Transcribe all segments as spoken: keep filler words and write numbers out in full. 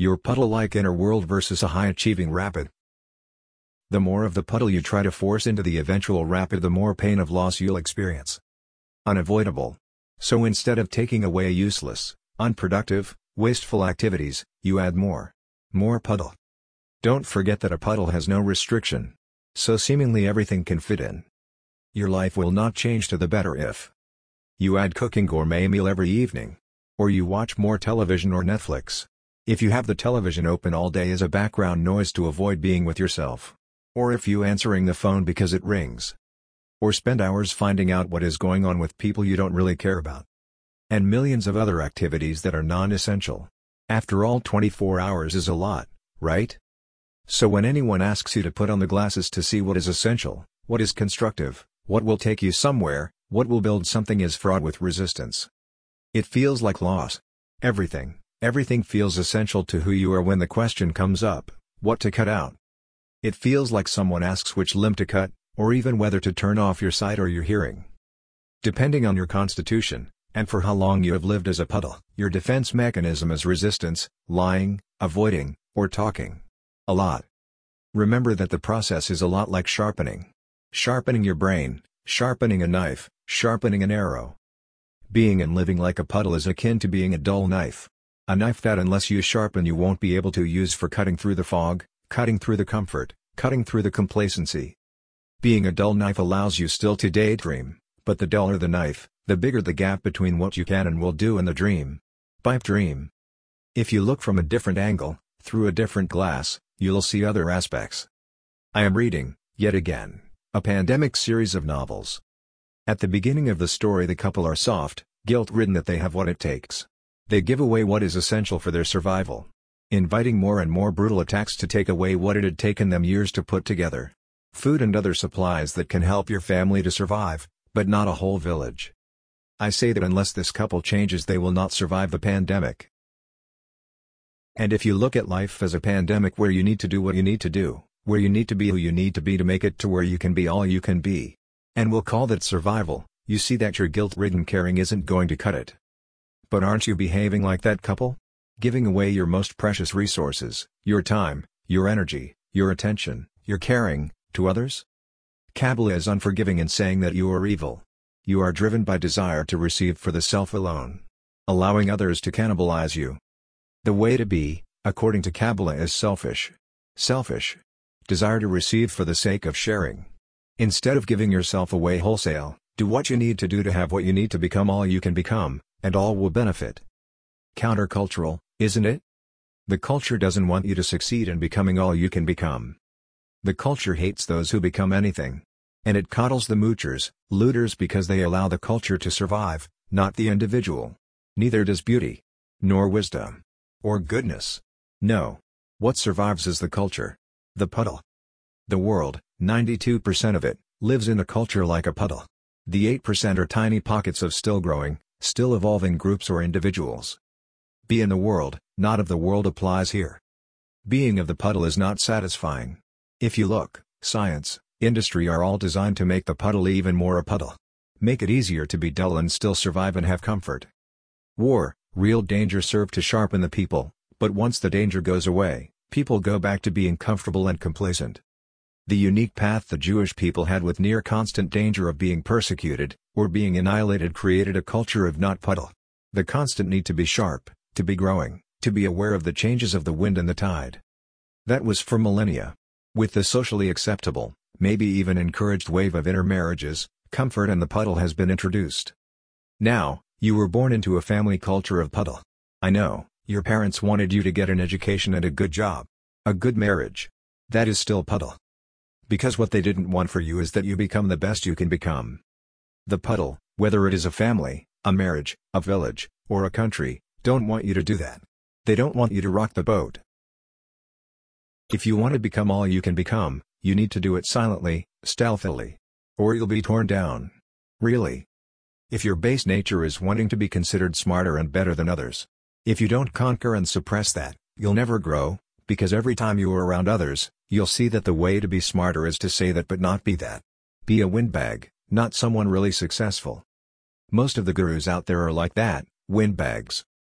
Your puddle-like inner world versus a high-achieving rapid. The more of the puddle you try to force into the eventual rapid, the more pain of loss you'll experience. Unavoidable. So instead of taking away useless, unproductive, wasteful activities, you add more. More puddle. Don't forget that a puddle has no restriction. So seemingly everything can fit in. Your life will not change to the better if you add cooking gourmet meal every evening. Or you watch more television or Netflix. If you have the television open all day as a background noise to avoid being with yourself. Or if you answering the phone because it rings. Or spend hours finding out what is going on with people you don't really care about. And millions of other activities that are non-essential. After all, twenty-four hours is a lot, right? So when anyone asks you to put on the glasses to see what is essential, what is constructive, what will take you somewhere, what will build something, is fraught with resistance. It feels like loss. Everything, everything feels essential to who you are when the question comes up, what to cut out. It feels like someone asks which limb to cut, or even whether to turn off your sight or your hearing. Depending on your constitution, and for how long you have lived as a puddle, your defense mechanism is resistance, lying, avoiding, or talking. A lot. Remember that the process is a lot like sharpening. Sharpening your brain, sharpening a knife, sharpening an arrow. Being and living like a puddle is akin to being a dull knife. A knife that unless you sharpen you won't be able to use for cutting through the fog, cutting through the comfort, cutting through the complacency. Being a dull knife allows you still to daydream, but the duller the knife, the bigger the gap between what you can and will do and the dream. Pipe dream. If you look from a different angle, through a different glass, you'll see other aspects. I am reading, yet again, a pandemic series of novels. At the beginning of the story, the couple are soft, guilt-ridden that they have what it takes. They give away what is essential for their survival, inviting more and more brutal attacks to take away what it had taken them years to put together. Food and other supplies that can help your family to survive, but not a whole village. I say that unless this couple changes, they will not survive the pandemic. And if you look at life as a pandemic where you need to do what you need to do, where you need to be who you need to be to make it to where you can be all you can be, and we'll call that survival, you see that your guilt-ridden caring isn't going to cut it. But aren't you behaving like that couple? Giving away your most precious resources, your time, your energy, your attention, your caring, to others? Kabbalah is unforgiving in saying that you are evil. You are driven by desire to receive for the self alone, allowing others to cannibalize you. The way to be, according to Kabbalah, is selfish. Selfish. Desire to receive for the sake of sharing. Instead of giving yourself away wholesale, do what you need to do to have what you need to become all you can become, and all will benefit. Countercultural, isn't it? The culture doesn't want you to succeed in becoming all you can become. The culture hates those who become anything. And it coddles the moochers, looters, because they allow the culture to survive, not the individual. Neither does beauty. Nor wisdom. Or goodness. No. What survives is the culture. The puddle. The world, ninety-two percent of it, lives in a culture like a puddle. The eight percent are tiny pockets of still growing, still evolving groups or individuals. Be in the world, not of the world applies here. Being of the puddle is not satisfying. If you look, science, industry are all designed to make the puddle even more a puddle. Make it easier to be dull and still survive and have comfort. War, real danger serve to sharpen the people, but once the danger goes away, people go back to being comfortable and complacent. The unique path the Jewish people had with near constant danger of being persecuted, or being annihilated, created a culture of not puddle. The constant need to be sharp, to be growing, to be aware of the changes of the wind and the tide. That was for millennia. With the socially acceptable, maybe even encouraged wave of intermarriages, comfort and the puddle has been introduced. Now, you were born into a family culture of puddle. I know, your parents wanted you to get an education and a good job. A good marriage. That is still puddle. Because what they didn't want for you is that you become the best you can become. The puddle, whether it is a family, a marriage, a village, or a country, don't want you to do that. They don't want you to rock the boat. If you want to become all you can become, you need to do it silently, stealthily. Or you'll be torn down. Really. If your base nature is wanting to be considered smarter and better than others. If you don't conquer and suppress that, you'll never grow, because every time you are around others, you'll see that the way to be smarter is to say that but not be that. Be a windbag, not someone really successful. Most of the gurus out there are like that, windbags.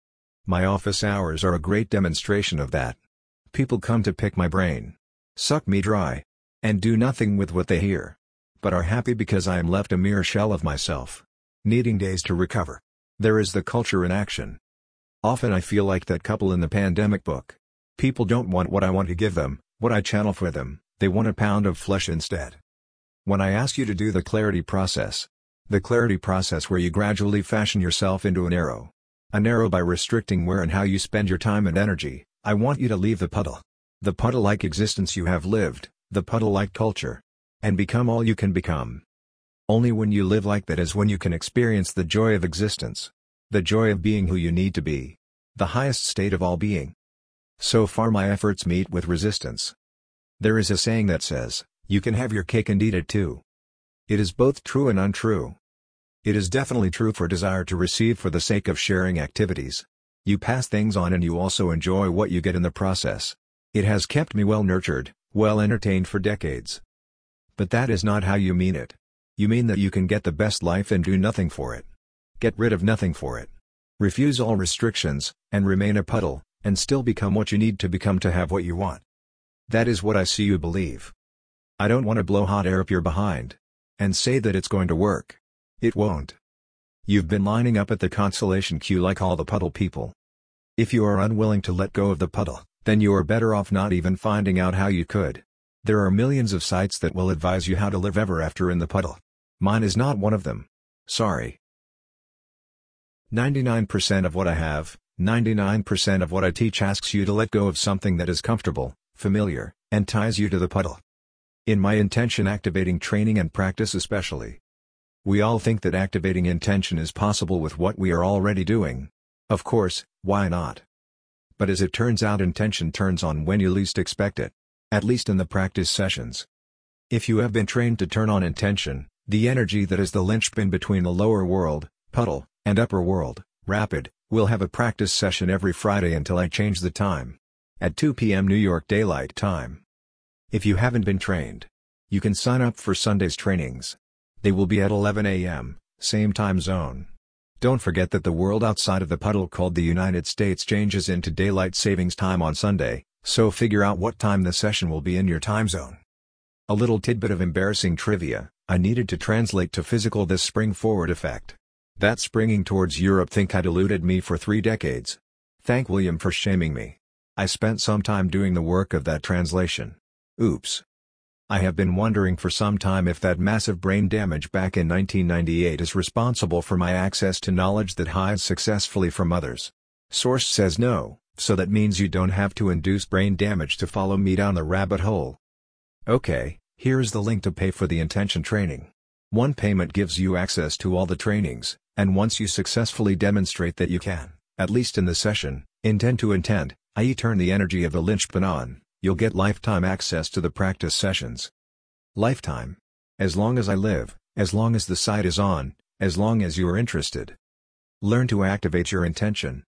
My office hours are a great demonstration of that. People come to pick my brain, suck me dry, and do nothing with what they hear, but are happy because I am left a mere shell of myself, needing days to recover. There is the culture in action. Often I feel like that couple in the pandemic book. People don't want what I want to give them, what I channel for them, they want a pound of flesh instead. When I ask you to do the clarity process, the clarity process where you gradually fashion yourself into an arrow, an arrow by restricting where and how you spend your time and energy, I want you to leave the puddle. The puddle-like existence you have lived, the puddle-like culture, and become all you can become. Only when you live like that is when you can experience the joy of existence. The joy of being who you need to be. The highest state of all being. So far my efforts meet with resistance. There is a saying that says, you can have your cake and eat it too. It is both true and untrue. It is definitely true for desire to receive for the sake of sharing activities. You pass things on and you also enjoy what you get in the process. It has kept me well nurtured, well entertained for decades. But that is not how you mean it. You mean that you can get the best life and do nothing for it. Get rid of nothing for it. Refuse all restrictions, and remain a puddle, and still become what you need to become to have what you want. That is what I see you believe. I don't want to blow hot air up your behind, and say that it's going to work. It won't. You've been lining up at the consolation queue like all the puddle people. If you are unwilling to let go of the puddle, then you are better off not even finding out how you could. There are millions of sites that will advise you how to live ever after in the puddle. Mine is not one of them. Sorry. ninety-nine percent of what I have, ninety-nine percent of what I teach asks you to let go of something that is comfortable, familiar, and ties you to the puddle. In my intention activating training and practice especially. We all think that activating intention is possible with what we are already doing. Of course, why not? But as it turns out, intention turns on when you least expect it. At least in the practice sessions. If you have been trained to turn on intention, the energy that is the linchpin between the lower world, puddle, and upper world, rapid, we'll have a practice session every Friday until I change the time. At two p m New York Daylight Time. If you haven't been trained, you can sign up for Sunday's trainings. They will be at eleven a m, same time zone. Don't forget that the world outside of the puddle called the United States changes into daylight savings time on Sunday, so figure out what time the session will be in your time zone. A little tidbit of embarrassing trivia, I needed to translate to physical this spring forward effect. That springing towards Europe think had eluded me for three decades. Thank William for shaming me. I spent some time doing the work of that translation. Oops. I have been wondering for some time if that massive brain damage back in nineteen ninety-eight is responsible for my access to knowledge that hides successfully from others. Source says no, so that means you don't have to induce brain damage to follow me down the rabbit hole. Okay, here's the link to pay for the intention training. One payment gives you access to all the trainings, and once you successfully demonstrate that you can, at least in the session, intend to intend, that is turn the energy of the linchpin on, you'll get lifetime access to the practice sessions. Lifetime. As long as I live, as long as the site is on, as long as you are interested. Learn to activate your intention,